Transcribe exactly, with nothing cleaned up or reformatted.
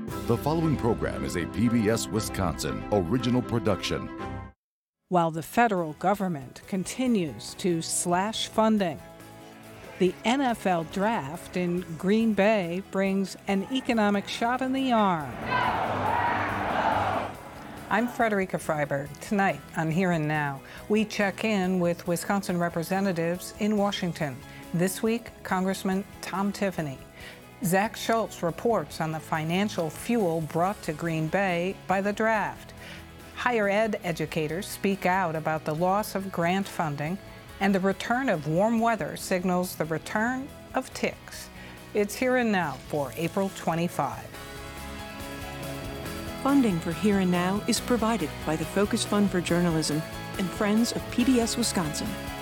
The following program is a P B S Wisconsin original production. While the federal government continues to slash funding, the N F L draft in Green Bay brings an economic shot in the arm. I'm Frederica Freiberg. Tonight on Here and Now, we check in with Wisconsin representatives in Washington. This week, Congressman Tom Tiffany. Zach Schultz reports on the financial fuel brought to Green Bay by the draft. Higher ed educators speak out about the loss of grant funding, and the return of warm weather signals the return of ticks. It's Here and Now for April twenty-fifth. Funding for Here and Now is provided by the Focus Fund for Journalism and Friends of P B S Wisconsin.